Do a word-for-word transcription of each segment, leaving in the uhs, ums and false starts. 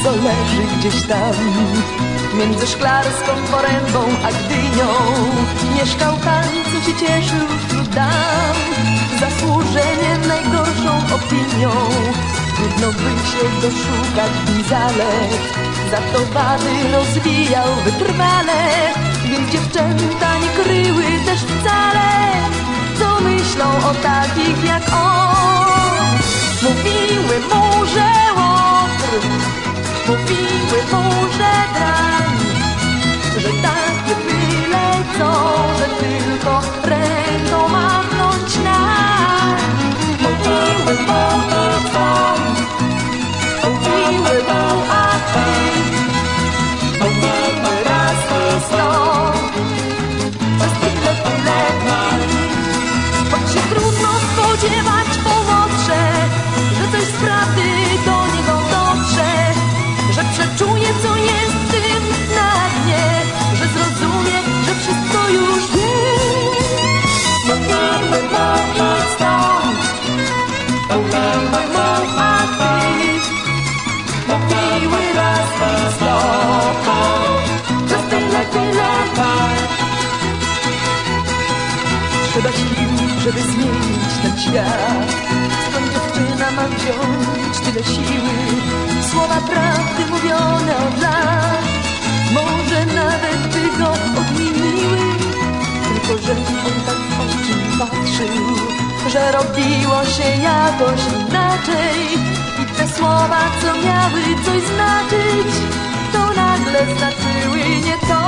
co leży gdzieś tam. Między Szklarską Porębą a Gdynią mieszkał pan, co się cieszył wśród dam. Zasłużenie najgorszą opinią, trudno by się doszukać w nim zalet. Za to wady rozwijał wytrwale, więc dziewczęta nie kryły też wcale, co myślą o takich jak on. Mówiły mu, że łotr, mówiły mu, że drań, że takie byle co, że tylko ręką machnąć nań. Mówiły mu i co, mówiły mu, a ty, mówiły raz i sto, przez tyle, tyle dni. Choć się trudno spodziewać po łotrze, że coś z prawdy do niego dotrze, że przeczuje, co jest w tym na dnie, że zrozumie, że wszystko już wie. Mówiły mu idź stąd, mówiły mu, a ty, mówiły raz i znowu, przez tyle, tyle dni. Trzeba sił, żeby zmienić ten świat. Skąd dziewczyna ma wziąć tyle siły? Słowa prawdy mówione od lat może nawet by go odmieniły. Tylko że on tak w oczy patrzył, że robiło się jakoś inaczej. I te słowa, co miały coś znaczyć, to nagle znaczyły nie to.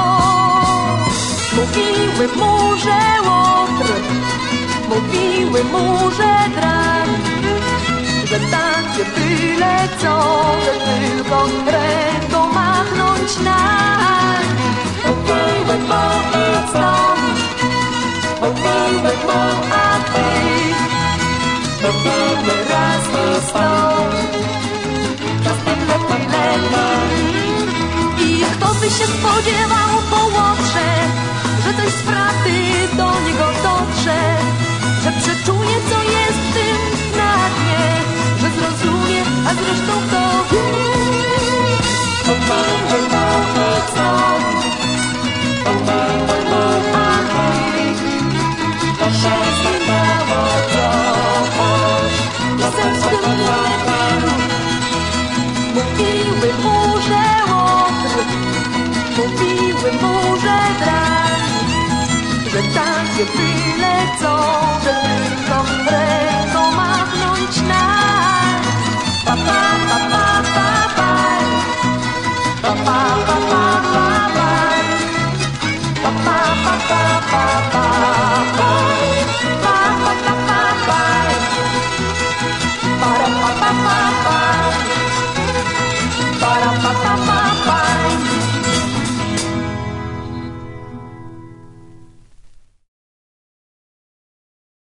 Mówiły mu, że łotr, mówiły mu, że drań, że takie byle co, że tylko ręką machnąć nań. Mówiły mu idź stąd, mówiły mu, a ty, mówiły raz i stąd, przez tyle, tyle dni. I kto by się spodziewał po łotrze, że coś z prawdy do niego dotrze, że przeczuje, co jest w tym na dnie, że zrozumie, a zresztą kto wie. Mówiły mu idź stąd, mówiły mu, a ty, to się zmieniało coś, czasem z tym nie był. Mówiły mu, że łotr, mówiły mu, że drań, że takie byle co, że tylko ręką machnąć na